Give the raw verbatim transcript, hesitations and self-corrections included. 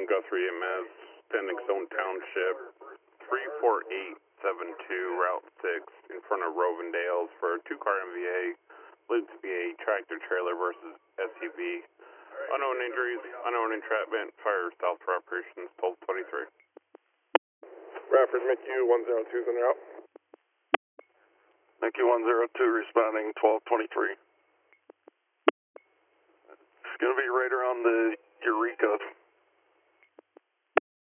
Guthrie E M S, Standing Stone Township, three four eight seven two, Route six, in front of Rovendale's for a two-car M V A, believed to be a tractor-trailer versus S U V. Unknown injuries, unknown entrapment, fire south for operations, twelve twenty-three. Bradford, M C U one zero two is en route. M C U one zero two responding twelve twenty-three. It's going to be right around the Eureka